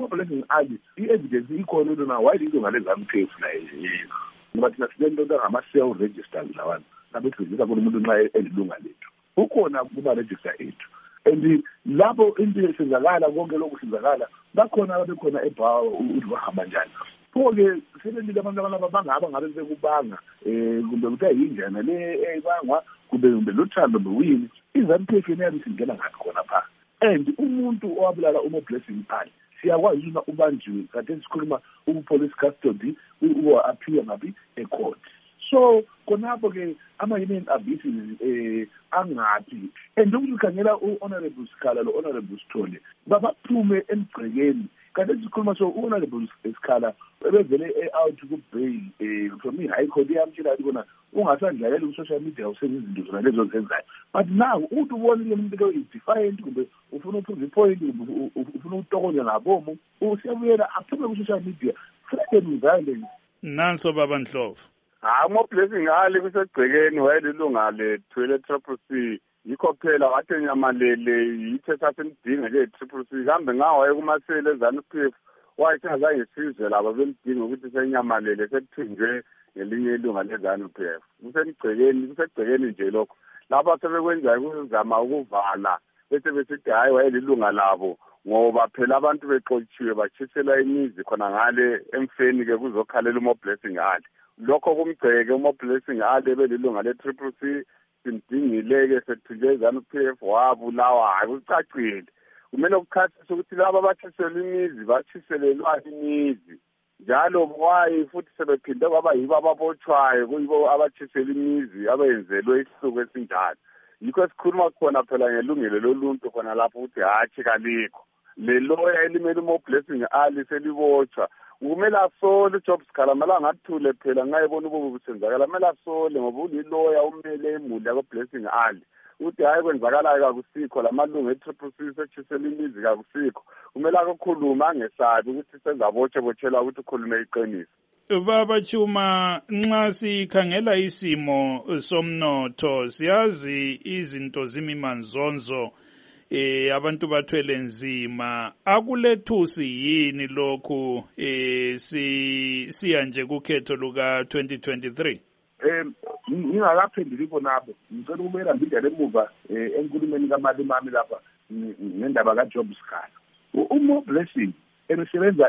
uMoblessing Ali i-evidence ikhona into na why ilunga leZANU-PF naye ngoba thina sinento ngama-cell registers lawana labethuzisa khona umuntu nxa elilunga lethu ukhona kuma-register ethu and lapho into esenzakala konke lokhu senzakala bakhona abekhona ebhawa ukuthi bahamba njani pho-ke sebelile abantu abalaba bangaba ngabe bekubanga kumbe kuthiwa yinjana le ebangwa kumbe lothando nowini iZANU-PF yena singena ngathi khona phaa and umuntu owabulala uMoblessing Ali siyakwazi uma ubanjiwe kade sikhuluma police custody appear ngapi ecourt so khonapho-ke ama-human abuses angaphi and ukuthi ukhangela u-honorable Sikhala lo-honorable Sithole babaphume emgcekeni kanti sikhuluma so u-honorable Sikhala ebevele out ku-bail from i-high court iyamtshela ukuthi kona ungasandlalela ku-social media usenza izinto zona lezo zenzayo but now ukuthi ubonile umuntu lo is-defiant kumbe ufuna uphuza i-point kumbe ufuna ukutokonya ngabomu usiyabuyela aphume ku-social media threatening violence. Nanso baba Ndlovu. uMoblessing Ali kusegcekeni wayelilunga lethu le-Triple C yikho phela wathi Nyamalele yithe sasemdinga le-Triple C kambe ngawaye kumasele eZANU-PF wathi azange sizwe laba bemdinga ukuthi seNyamalele sekuthinjwe ngelinye ilunga leZANU-PF kusegcekeni nje lokho lapha sebekwenzayo ukuzama ukuvala bese besithi hayi wayelilunga labo ngoba phela abantu bexotshiwe batshisela imizi khona ngale emfeni-ke kuzokhalela uMoblessing Ali lokho kumgceke uMoblessing Ali ebelilunga le-Triple C simdingile-ke sethunjwe iZANU-PF wabulawa hayi kucacile kumele kukhasise ukuthi laba abatshisela imizi batshiselelwa imizi njalo wayi futhi sebephinde kwaba yibo ababotshwayo kuyibo abatshisela imizi abenzelwe isihluku esinjalo yikho esikhuluma khona phela ngelungelo loluntu khona lapho ukuthi hatshi kalikho le loya elimele uMoblessing Ali selibotshwa kumele asole uJob Sikhala malanga athule phela ngayibona ububi busenzakala kumele asole ngoba uliloya umele imuli yakoBlessing Ali uthi hayi kwenzakalayo kakusikho lamalungu e-Triple C setshisela imizi kakusikho kumele akukhuluma angesabi ukuthi senzabotshela ukuthi ukhulume iqiniso. Baba Chuma, nxa sikhangela isimo somnotho siyazi izinto zimimanzonzo abantu bathwele nzima akulethusi yini lokhu siya nje kukhetho luka 2023. Ngingakaphenduli khonapho ngicela ukubuyela mbidala emuva enkulumeni kaMalimami lapha ngendaba kaJob Sikhala. uMoblessing esebenza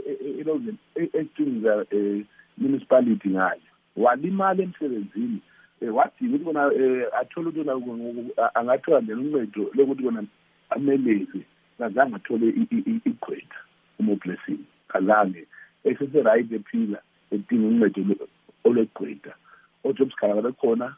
eStringa municipality ngayo walimala emsebenzini wathi ukuthi kona athola ukuthi angathola nje uncedo lokuthi kona ameleze kazange athole igqwetha uMoblessing kazange esese right ephila edinga uncedo olegqwetha uJob Sikhala bekhona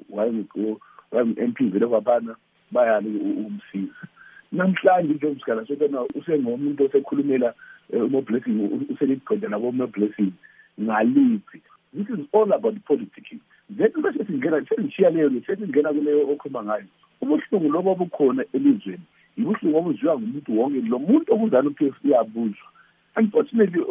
MP vele kwabana bayali umsiza namhlanje uJob Sikhala sokona usengomuntu osekhulumela uMoblessing useligqwetha nabo uMoblessing ngalithi. This is all about politicking. Zethu bese singena sesishiya leyo sesingena kuleyo okhuluma ngayo ubuhlungu lobo obukhona elizweni ibuhlungu obuzwiwa ngumuntu wonke lo muntu okuZANU-PF iyabuzwa unfortunately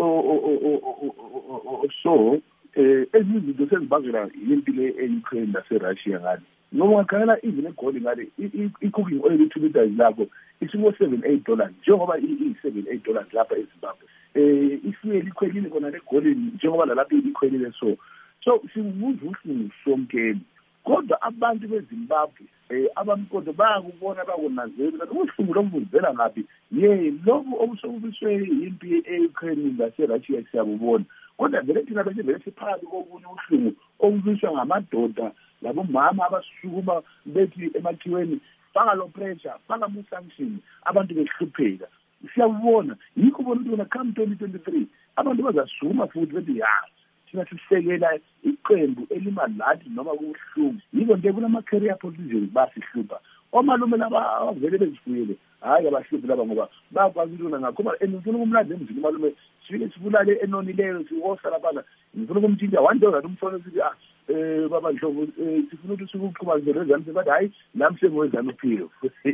so ezizinto sezibangela impilo e-Ukraine nase-Russia ngale noma ngakhangela even egoli ngale i-cooking oil i-2 lakho $7-8 njengoba $7-8 lapha eZimbabwe ifuel ikhwelile kona legoli njengoba lalapha ikhwelile so sibuza uhlungu somkeni kodwa abantu beZimbabwe abamkodo bayakubona bakunazela uhlungu lobuvela ngaphi lobu obusobiswe impi e-Ukraine nase-Russia siyabubona kodwa vele thina bese vele siphakathi kokunye uhlungu obubiswa ngamadoda labomama abasukuma bethi emakhiweni faka lo pressure faka mu-sanction abantu behlupheka siyabona yikho ubona ukuthi wona come 2023 abantu bazasukuma futhi bethi thina sisekela iqembu elimalathi noma kubuhlungu yiko nje kunama-career politicians basihlupha omalume laba avele bezifuyele hayi abahluphi laba ngoba bakwazi intona ngakho and ngifuna ukumlanda emzini umalume sifike sibulale enonileyo siwosa lapana ngifuna ukumthinta $1 umfona sithi baba Ndlovu sifuna ukuthi sikuqhubazele eZANU bathi hayi nami sengoweZANU-PF.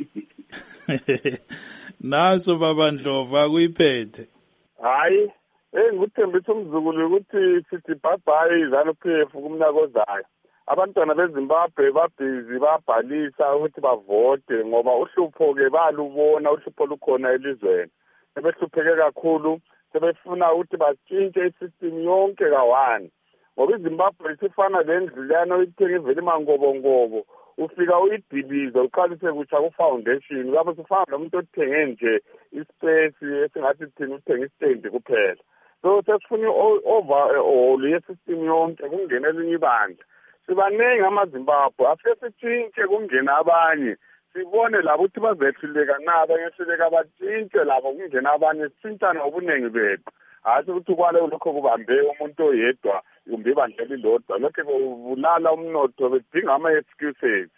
Naso baba Ndlovu akuyiphethe hayi ngikuthembisa umzukulu ukuthi sithi bye iZANU-PF kumnyaka ozayo abantwana beZimbabwe babhizi babhalisa ukuthi bavote ngoba uhlupho-ke balubona uhlupho lukhona elizweni sebehlupheke kakhulu sebefuna ukuthi batshintshe isystem yonke ka-1 ngoba iZimbabwe isifana lendlu leyana oyithenga ivele mangobongobo ufika uyidilize uqalise kutsha ku-foundation lapho sifana nomuntu othenge nje ispace esingathi thina uthenga istendi kuphela so sesifuna i-overhaul yesystem yonke kungena elinye ibandla sibaningi amaZimbabwe afike sitshintshe kungena abanye sibone labo ukuthi bazehluleka na abanye ehluleka batshintshe labo kungena abanye sitshintshana ngobuningi bethu hayi ukuthi kwale lokho kubambe umuntu oyedwa kumbe ibandla elilodwa lokho kubulala umnotho bedinga ama-excuses